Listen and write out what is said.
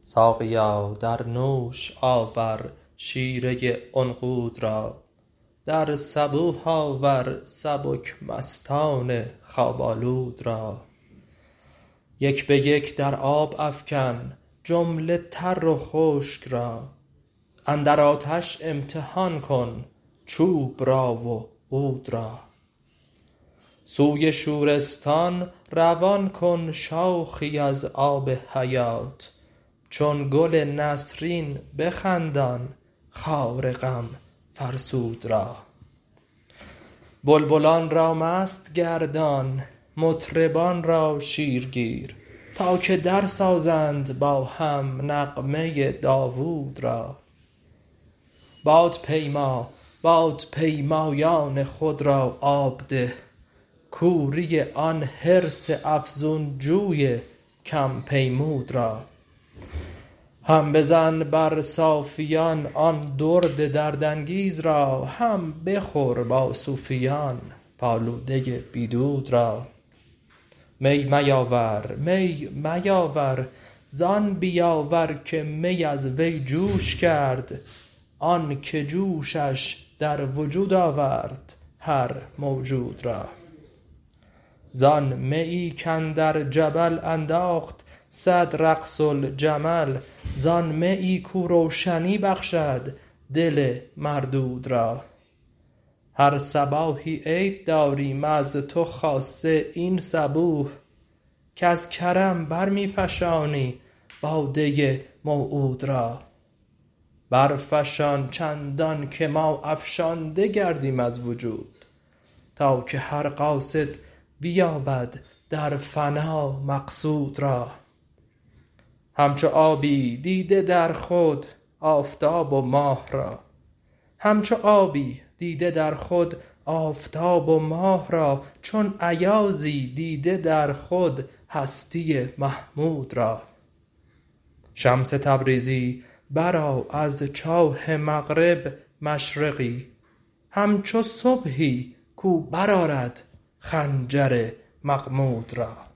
ساقیا در نوش آور شیره عنقود را، در صبوح آور سبک مستان خواب آلود را. یک به یک در آب افکن جمله تر و خشک را، اندر آتش امتحان کن چوب را و عود را. سوی شورستان روان کن شاخی از آب حیات، چون گل نسرین بخندان خار غم فرسود را. بلبلان را مست گردان مطربان را شیرگیر، تا که در سازند با هم نغمه داوود را. بادپیمایان خود را آب ده، کوری آن حرص افزون جوی کم پیمود را. هم بزن بر صافیان آن درد دردانگیز را، هم بخور با صوفیان پالوده بی دود را. می میاور زان بیاور که می از وی جوش کرد، آن که جوشش در وجود آورد هر موجود را. زان میی کاندر جبل انداخت صد رقص الجمل، زان میی کو روشنی بخشد دل مردود را. هر صباحی عید داریم از تو خاصه این صبوح، کز کرم بر می فشانی باده موعود را. برفشان چندان که ما افشانده گردیم از وجود، تا که هر قاصد بیابد در فنا مقصود را. همچو آبی دیده در خود آفتاب و ماه را، چون ایازی دیده در خود هستی محمود را. شمس تبریزی برآ از چاه مغرب مشرقی، همچو صبحی کو برآرد خنجر مغمود را.